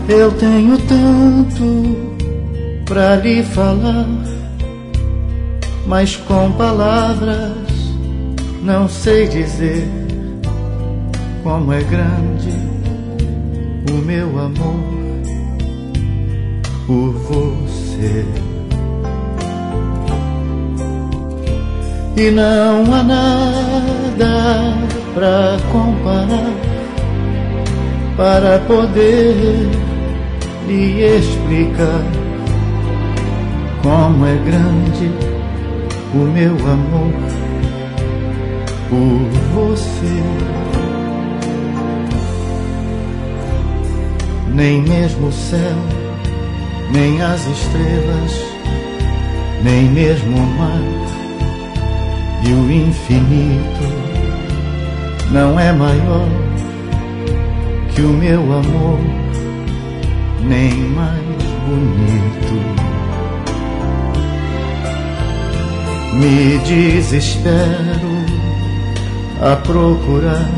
Eu tenho tanto pra lhe falar, mas com palavras não sei dizer como é grande o meu amor por você. E não há nada pra comparar, para poder lhe explicar como é grande o meu amor por você. Nem mesmo o céu, nem as estrelas, nem mesmo o mar e o infinito não é maior que o meu amor, nem mais bonito. Me desespero a procurar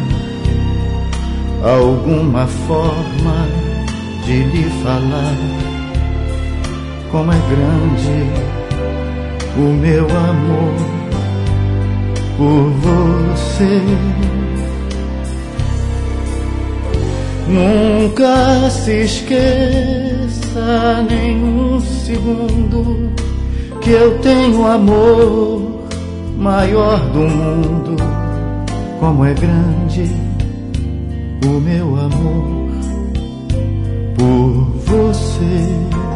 alguma forma de lhe falar como é grande o meu amor por você. Nunca se esqueça nem um segundo que eu tenho amor maior do mundo. Como é grande o meu amor por você.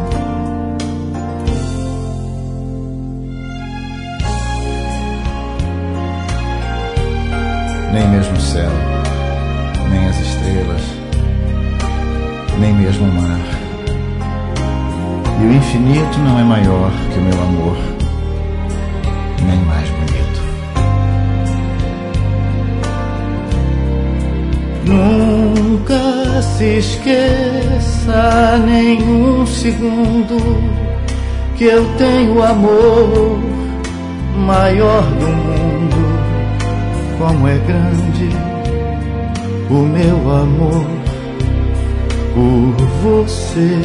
Nem mesmo o céu, nem as estrelas, nem mesmo o mar e o infinito não é maior que o meu amor, nem mais bonito. Nunca se esqueça nem um segundo que eu tenho amor maior do mundo. Como é grande o meu amor por você.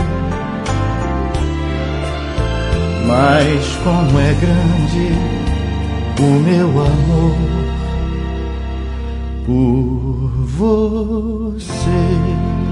Mas como é grande o meu amor por você.